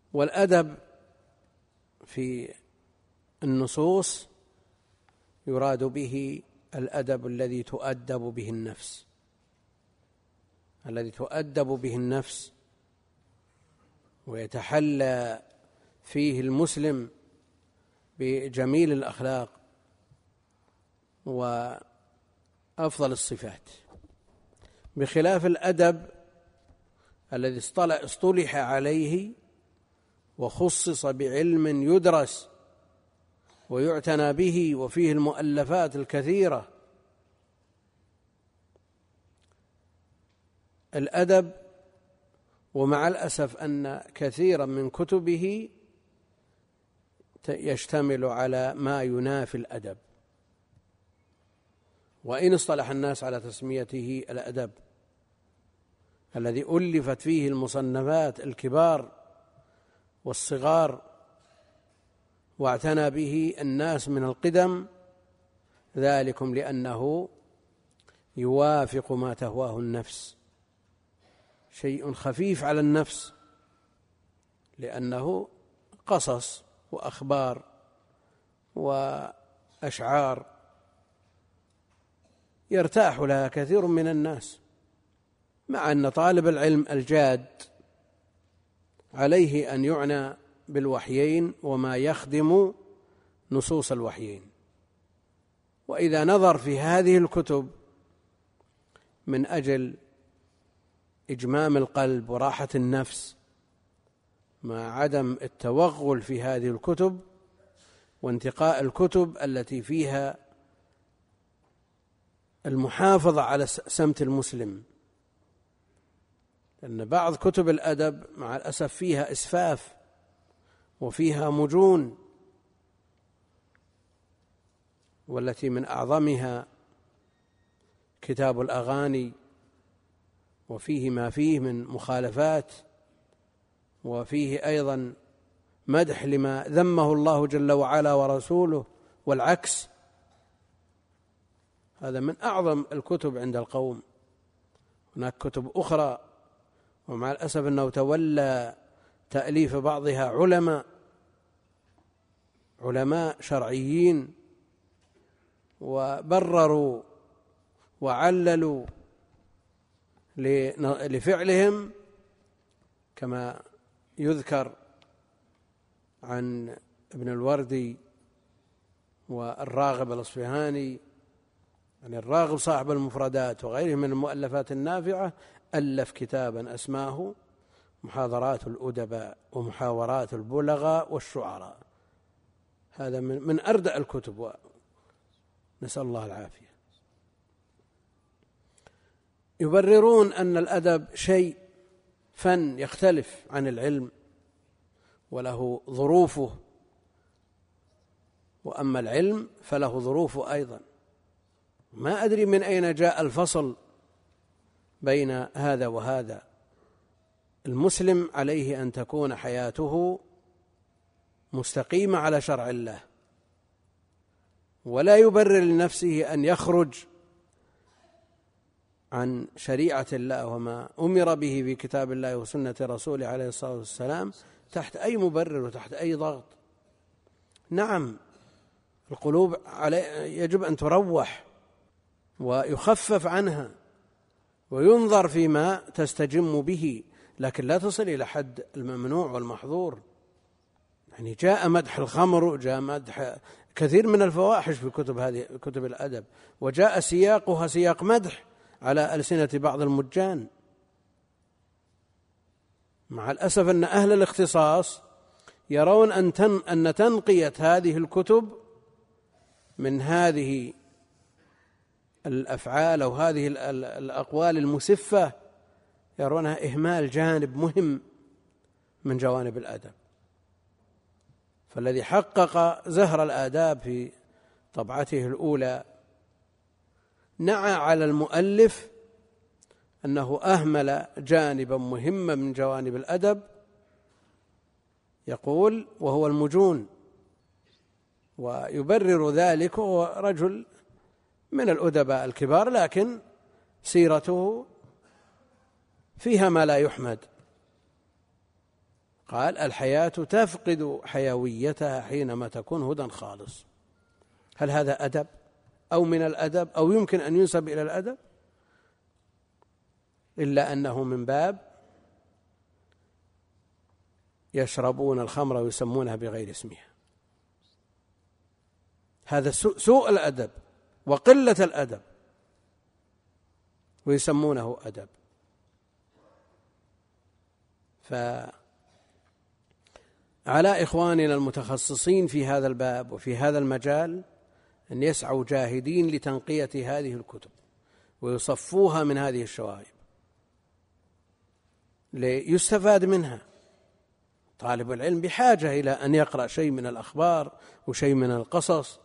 والأدب في النصوص يراد به الأدب الذي تؤدب به النفس، الذي تؤدب به النفس ويتحلى فيه المسلم بجميل الأخلاق وأفضل الصفات، بخلاف الأدب الذي اصطلح عليه وخصص بعلم يدرس ويعتنى به وفيه المؤلفات الكثيرة. الأدب، ومع الأسف أن كثيرا من كتبه يشتمل على ما ينافي الأدب، وإن اصطلح الناس على تسميته الأدب الذي ألفت فيه المصنفات الكبار والصغار واعتنى به الناس من القدم، ذلكم لأنه يوافق ما تهواه النفس، شيء خفيف على النفس، لأنه قصص وأخبار وأشعار يرتاح لها كثير من الناس، مع أن طالب العلم الجاد عليه أن يعنى بالوحيين وما يخدم نصوص الوحيين. وإذا نظر في هذه الكتب من أجل إجمام القلب وراحة النفس مع عدم التوغل في هذه الكتب وانتقاء الكتب التي فيها المحافظة على سمت المسلم، لأن بعض كتب الأدب مع الأسف فيها إسفاف وفيها مجون، والتي من أعظمها كتاب الأغاني، وفيه ما فيه من مخالفات، وفيه أيضا مدح لما ذمه الله جل وعلا ورسوله والعكس. هذا من أعظم الكتب عند القوم. هناك كتب أخرى ومع الأسف أنه تولى تأليف بعضها علماء شرعيين، وبرروا وعللوا لفعلهم، كما يذكر عن ابن الوردي والراغب الأصفهاني، يعني الراغب صاحب المفردات وغيره من المؤلفات النافعة، ألف كتابا أسماه محاضرات الأدباء ومحاورات البلغاء والشعراء. هذا من أردع الكتب، نسأل الله العافية. يبررون أن الأدب شيء فن يختلف عن العلم وله ظروفه، وأما العلم فله ظروفه أيضا. ما أدري من أين جاء الفصل بين هذا وهذا. المسلم عليه أن تكون حياته مستقيمة على شرع الله، ولا يبرر لنفسه أن يخرج عن شريعة الله وما أمر به في كتاب الله وسنة رسوله عليه الصلاة والسلام تحت أي مبرر وتحت أي ضغط. نعم، القلوب يجب أن تروح ويخفف عنها وينظر فيما تستجم به، لكن لا تصل إلى حد الممنوع والمحظور. يعني جاء مدح الخمر، وجاء مدح كثير من الفواحش في كتب الأدب، وجاء سياقها سياق مدح على ألسنة بعض المجان. مع الأسف أن أهل الاختصاص يرون أن تنقية هذه الكتب من هذه الأفعال أو هذه الأقوال المسفة يرونها إهمال جانب مهم من جوانب الأدب. فالذي حقق زهر الآداب في طبعته الأولى نعى على المؤلف أنه أهمل جانبا مهما من جوانب الأدب، يقول وهو المجون، ويبرر ذلك. هو رجل من الأدباء الكبار، لكن سيرته فيها ما لا يحمد. قال الحياة تفقد حيويتها حينما تكون هدى خالص. هل هذا أدب أو من الأدب أو يمكن أن ينسب إلى الأدب؟ إلا أنه من باب يشربون الخمر ويسمونها بغير اسمها. هذا سوء الأدب وقلة الأدب، ويسمونه أدب. فعلى إخواننا المتخصصين في هذا الباب وفي هذا المجال أن يسعوا جاهدين لتنقية هذه الكتب ويصفوها من هذه الشوائب ليستفاد منها. طالب العلم بحاجة إلى أن يقرأ شيء من الأخبار وشيء من القصص،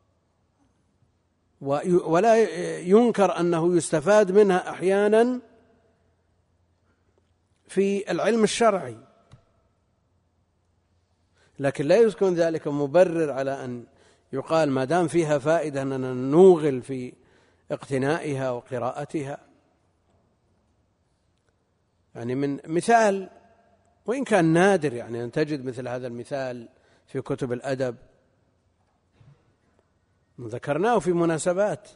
ولا ينكر أنه يستفاد منها أحيانا في العلم الشرعي، لكن لا يكون ذلك مبرر على أن يقال ما دام فيها فائدة أننا نوغل في اقتنائها وقراءتها. يعني من مثال وإن كان نادر يعني أن تجد مثل هذا المثال في كتب الأدب، ذكرناه في مناسبات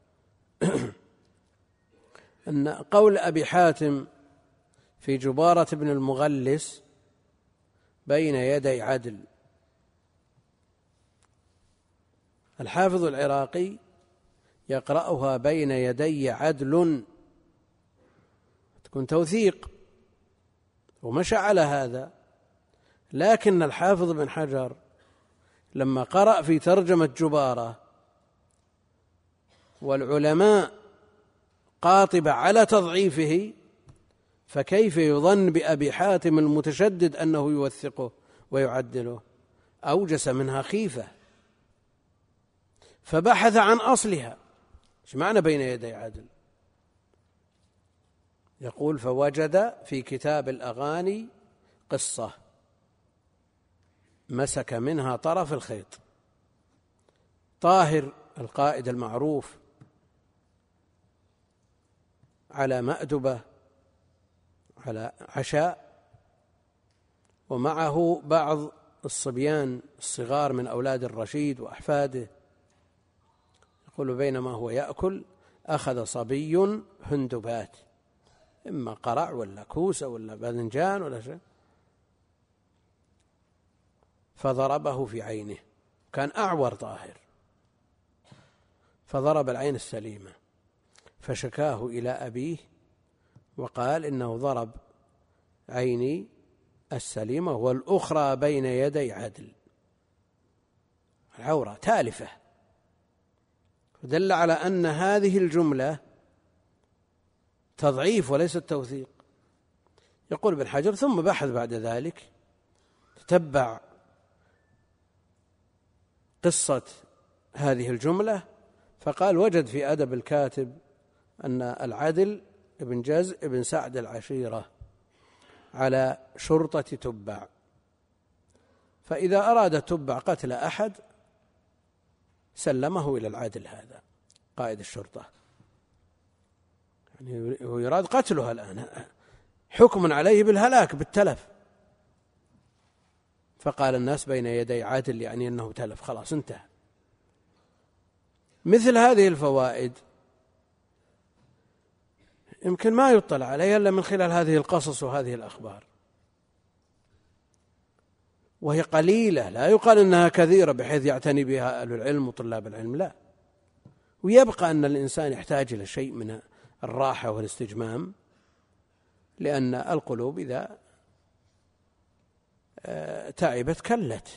أن قول أبي حاتم في جبارة بن المغلس بين يدي عدل، الحافظ العراقي يقرأها بين يدي عدل، تكون توثيق ومشى على هذا. لكن الحافظ بن حجر لما قرأ في ترجمة جبارة والعلماء قاطبة على تضعيفه، فكيف يظن بأبي حاتم المتشدد أنه يوثقه ويعدله؟ أوجس منها خيفة، فبحث عن أصلها. ايش معنى بين يدي عدل؟ يقول فوجد في كتاب الأغاني قصة مسك منها طرف الخيط. طاهر القائد المعروف على مأدبة على عشاء، ومعه بعض الصبيان الصغار من أولاد الرشيد وأحفاده. يقول بينما هو يأكل أخذ صبي هندبات، إما قرع ولا كوسة ولا باذنجان ولا شيء، فضربه في عينه. كان أعور طاهر، فضرب العين السليمة، فشكاه إلى أبيه وقال إنه ضرب عيني السليمة والأخرى بين يدي عدل. العورة تالفة، دل على أن هذه الجملة تضعيف وليس التوثيق. يقول ابن حجر ثم بحث بعد ذلك، تتبع قصة هذه الجملة، فقال وجد في أدب الكاتب أن العدل ابن جزء ابن سعد العشيرة على شرطة تبع، فإذا أراد تبع قتل أحد سلمه إلى العدل هذا قائد الشرطة، يعني هو يراد قتلها الآن، حكم عليه بالهلاك بالتلف. فقال الناس بين يدي عدل، يعني أنه تلف، خلاص انتهى. مثل هذه الفوائد يمكن ما يطلع عليها إلا من خلال هذه القصص وهذه الأخبار، وهي قليلة، لا يقال إنها كثيرة بحيث يعتني بها أهل العلم وطلاب العلم، لا. ويبقى أن الإنسان يحتاج إلى شيء من الراحة والاستجمام، لأن القلوب إذا تعبت كلت.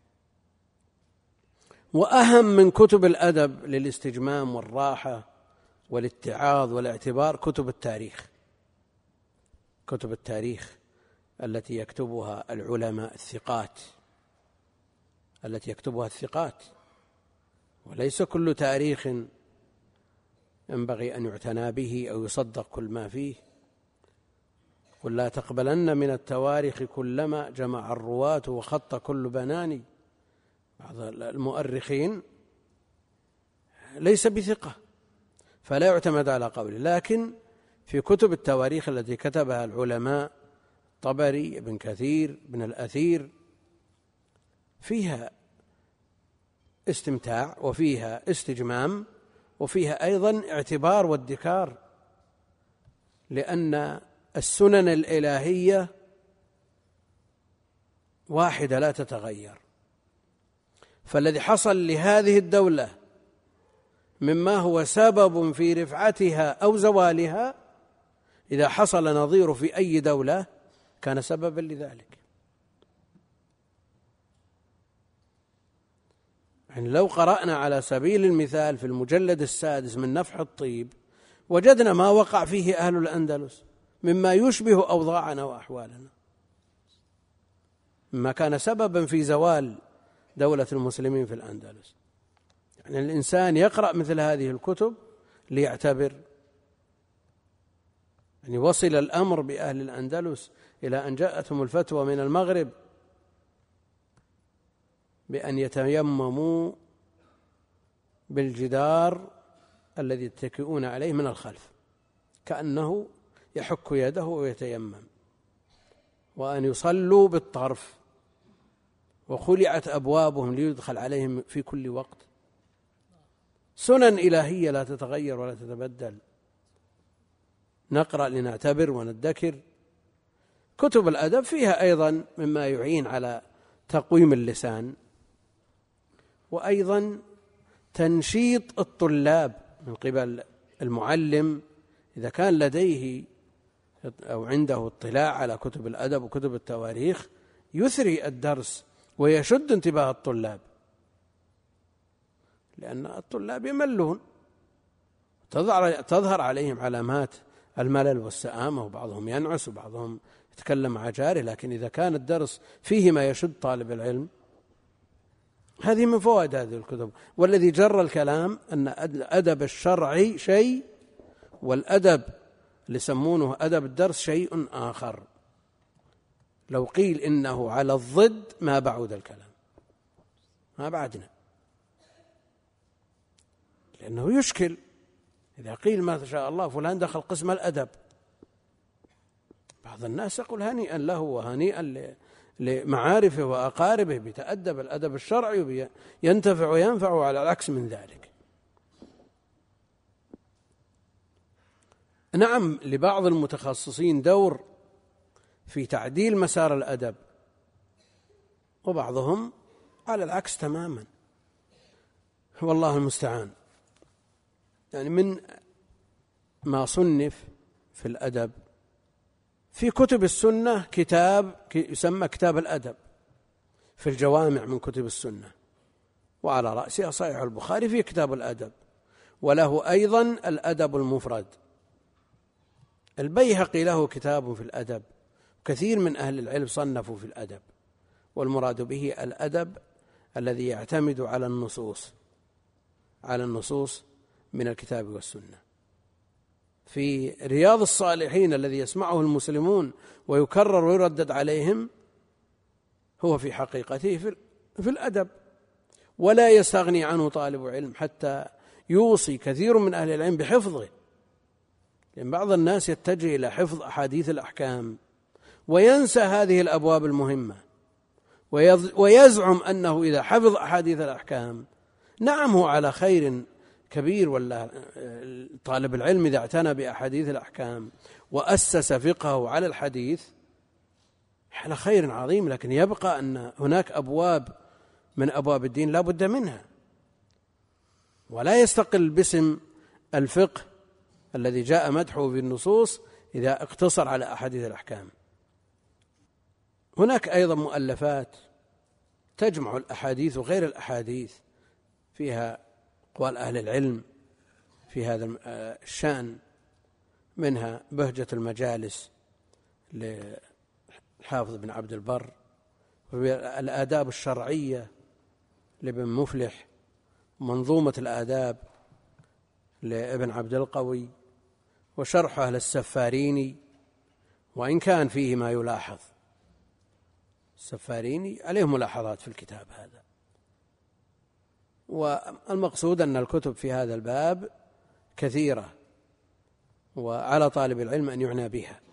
وأهم من كتب الأدب للاستجمام والراحة والاتعاظ والاعتبار كتب التاريخ، كتب التاريخ التي يكتبها العلماء الثقات، التي يكتبها الثقات، وليس كل تاريخ ينبغي أن يعتنى به أو يصدق كل ما فيه. قل لا تقبلن من التواريخ كلما جمع الرواة وخط كل بناني. بعض المؤرخين ليس بثقة فلا يعتمد على قوله، لكن في كتب التواريخ التي كتبها العلماء الطبري، ابن كثير، ابن الأثير، فيها استمتاع وفيها استجمام وفيها أيضا اعتبار وادكار، لأن السنن الإلهية واحدة لا تتغير. فالذي حصل لهذه الدولة مما هو سبب في رفعتها أو زوالها، إذا حصل نظير في أي دولة كان سببا لذلك. يعني لو قرأنا على سبيل المثال في المجلد 6 من نفح الطيب وجدنا ما وقع فيه أهل الأندلس مما يشبه أوضاعنا وأحوالنا، مما كان سببا في زوال دولة المسلمين في الأندلس. يعني الإنسان يقرأ مثل هذه الكتب ليعتبر. يعني وصل الأمر بأهل الأندلس إلى أن جاءتهم الفتوى من المغرب بأن يتيمموا بالجدار الذي يتكئون عليه من الخلف كأنه يحك يده ويتيمم، وأن يصلوا بالطرف، وخلعت أبوابهم ليدخل عليهم في كل وقت. سنن إلهية لا تتغير ولا تتبدل. نقرأ لنعتبر وندكر. كتب الأدب فيها أيضا مما يعين على تقويم اللسان، وأيضا تنشيط الطلاب من قبل المعلم إذا كان لديه أو عنده اطلاع على كتب الأدب وكتب التواريخ، يثري الدرس ويشد انتباه الطلاب، لأن الطلاب يملون، تظهر عليهم علامات الملل والسآمة، وبعضهم ينعس وبعضهم يتكلم مع جاره. لكن إذا كان الدرس فيه ما يشد طالب العلم، هذه من فوائد هذه الكتب. والذي جر الكلام أن الأدب الشرعي شيء، والأدب اللي يسمونه أدب الدرس شيء آخر. لو قيل إنه على الضد ما بعد الكلام، ما بعدنا، لأنه يشكل. إذا قيل ما شاء الله فلان دخل قسم الأدب، بعض الناس يقول هنيئا له وهنيئا لمعارفه وأقاربه بيتأدب الأدب الشرعي ينتفع وينفع، على العكس من ذلك. نعم، لبعض المتخصصين دور في تعديل مسار الأدب، وبعضهم على العكس تماما، والله المستعان. يعني من ما صنف في الأدب في كتب السنة كتاب يسمى كتاب الأدب في الجوامع من كتب السنة، وعلى رأسها صحيح البخاري في كتاب الأدب، وله أيضا الأدب المفرد. البيهقي له كتاب في الأدب، كثير من أهل العلم صنفوا في الأدب، والمراد به الأدب الذي يعتمد على النصوص من الكتاب والسنة. في رياض الصالحين الذي يسمعه المسلمون ويكرر ويردد عليهم هو في حقيقته في الأدب، ولا يستغني عنه طالب علم، حتى يوصي كثير من أهل العلم بحفظه. لأن بعض الناس يتجه إلى حفظ أحاديث الأحكام وينسى هذه الأبواب المهمة، ويزعم أنه إذا حفظ أحاديث الأحكام نعم هو على خير كبير، ولا طالب العلم إذا اعتنى بأحاديث الأحكام وأسس فقهه على الحديث على خير عظيم، لكن يبقى أن هناك أبواب من أبواب الدين لا بد منها، ولا يستقل باسم الفقه الذي جاء مدحه في النصوص إذا اقتصر على أحاديث الأحكام. هناك أيضا مؤلفات تجمع الأحاديث وغير الأحاديث، فيها أقوال أهل العلم في هذا الشأن، منها بهجة المجالس للحافظ بن عبد البر، والآداب الشرعية لابن مفلح، منظومة الآداب لابن عبد القوي، وشرحه للسفاريني، وإن كان فيه ما يلاحظ. السفاريني عليه ملاحظات في الكتاب هذا. والمقصود أن الكتب في هذا الباب كثيرة، وعلى طالب العلم أن يعنى بها.